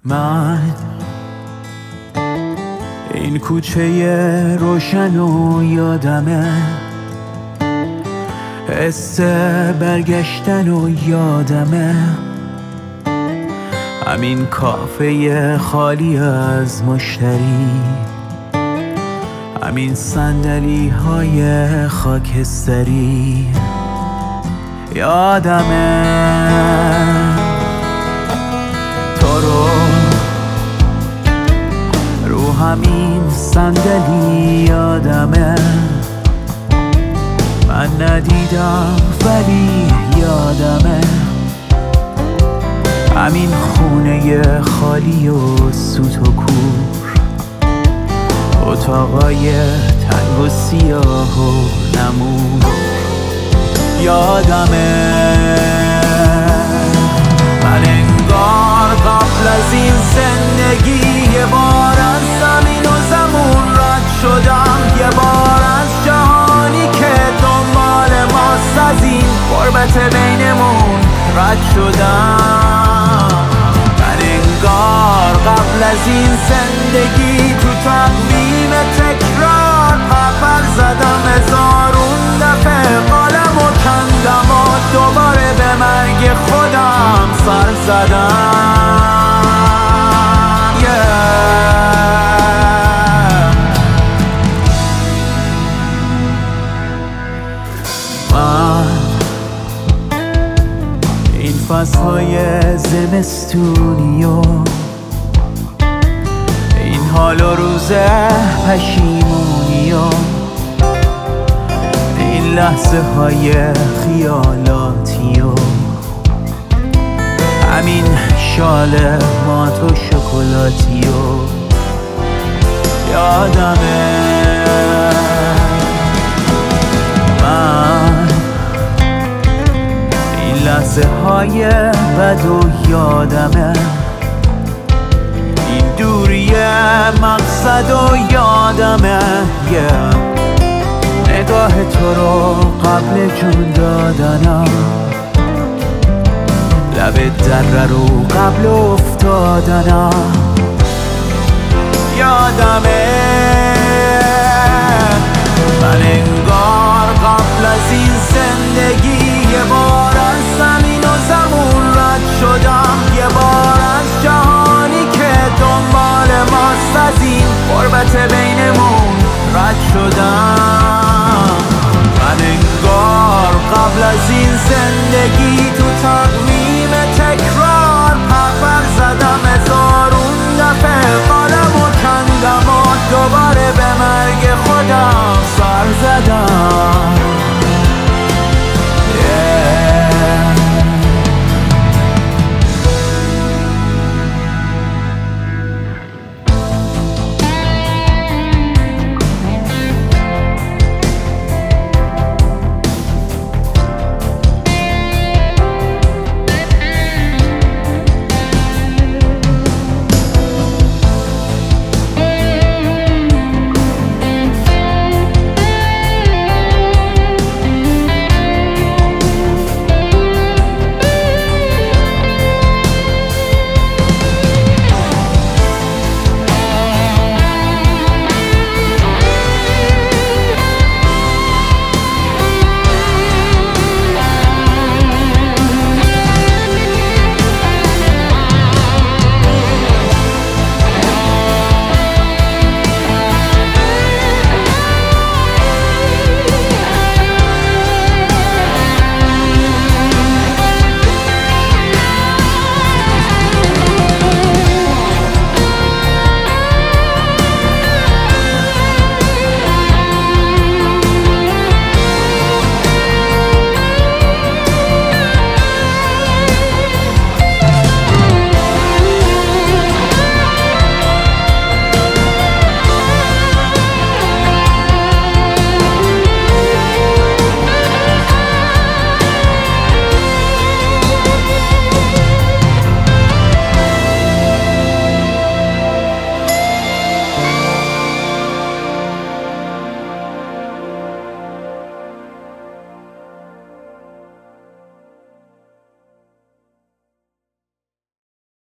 من این کوچه روشن و یادمه، حس برگشتن و یادمه، همین کافه خالی از مشتری، همین صندلی های خاکستری. یادمه تو رو همین صندلی، یادمه من ندیدم ولی یادمه، همین خونه خالی و سوت و کور، اتاقای تنگ و سیاه و نمور. یادمه من انگار قبل از این زندگی یه بار از زمین و زمون رد شدم، یه بار از جهانی که دنبال ماست، از این غربت بینمون رد شدم. من انگار قبل از این زندگی تو تقویم تکرار پرپر زدم، هزارون دفعه قلم و کندم و دوباره به مرگ خودم سر زدم. من این فصلهای زمستونی و این حال و روز پشیمونی و این لحظه های خیالاتی و همین شال مات و شکلاتی و یادمه من این لحظه های بد و یادمه، این دوری مقصد و یادمه، نگاه تو رو قبل جون دادنم، لب دره رو قبل افتادنم. یادمه من انگار قبل از این زندگی یه بار از زمین و زمون رد شدم، یه بار از جهانی که دنبال ماست، از این غربت بینمون رد شدم. من انگار قبل از این زندگی تو